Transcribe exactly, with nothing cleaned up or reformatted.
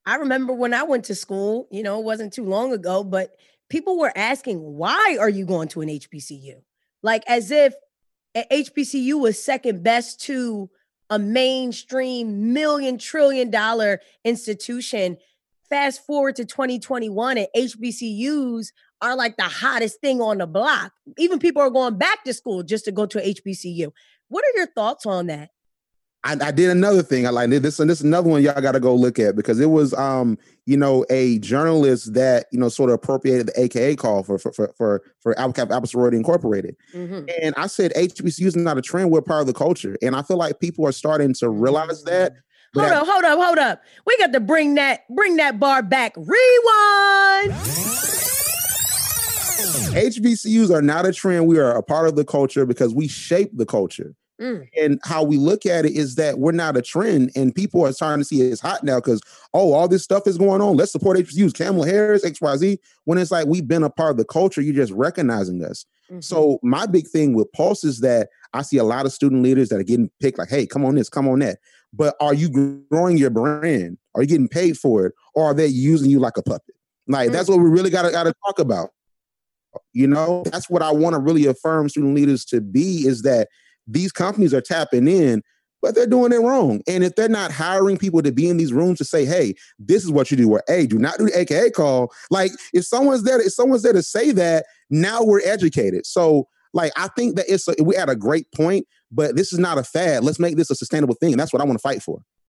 I remember when I went to school, you know, it wasn't too long ago, but people were asking, why are you going to an H B C U? Like as if a H B C U was second best to a mainstream million trillion dollar institution. Fast forward to twenty twenty-one and H B C Us are like the hottest thing on the block. Even people are going back to school just to go to a H B C U. What are your thoughts on that? I, I did another thing. I like this, and this is another one y'all got to go look at because it was, um, you know, a journalist that you know sort of appropriated the A K A call for for for for, for Alpha Alpha Sorority Incorporated, mm-hmm. and I said H B C U is not a trend; we're part of the culture, and I feel like people are starting to realize that. Hold up, hold up, hold up! We got to bring that bring that bar back. Rewind. H B C Us are not a trend; we are a part of the culture because we shape the culture. Mm. And how we look at it is that we're not a trend and people are starting to see it's hot now because, oh, all this stuff is going on. Let's support H B C Us, Kamala Harris, X Y Z. When it's like we've been a part of the culture, you're just recognizing us. Mm-hmm. So my big thing with Pulse is that I see a lot of student leaders that are getting picked like, hey, come on this, come on that. But are you growing your brand? Are you getting paid for it? Or are they using you like a puppet? Like, mm-hmm. that's what we really got to got to talk about. You know, that's what I want to really affirm student leaders to be is that these companies are tapping in, but they're doing it wrong. And if they're not hiring people to be in these rooms to say, hey, this is what you do, or hey, do not do the A K A call. Like if someone's there, if someone's there to say that, now we're educated. So like, I think that it's, a, we're at a great point, but this is not a fad. Let's make this a sustainable thing. And that's what I want to fight for.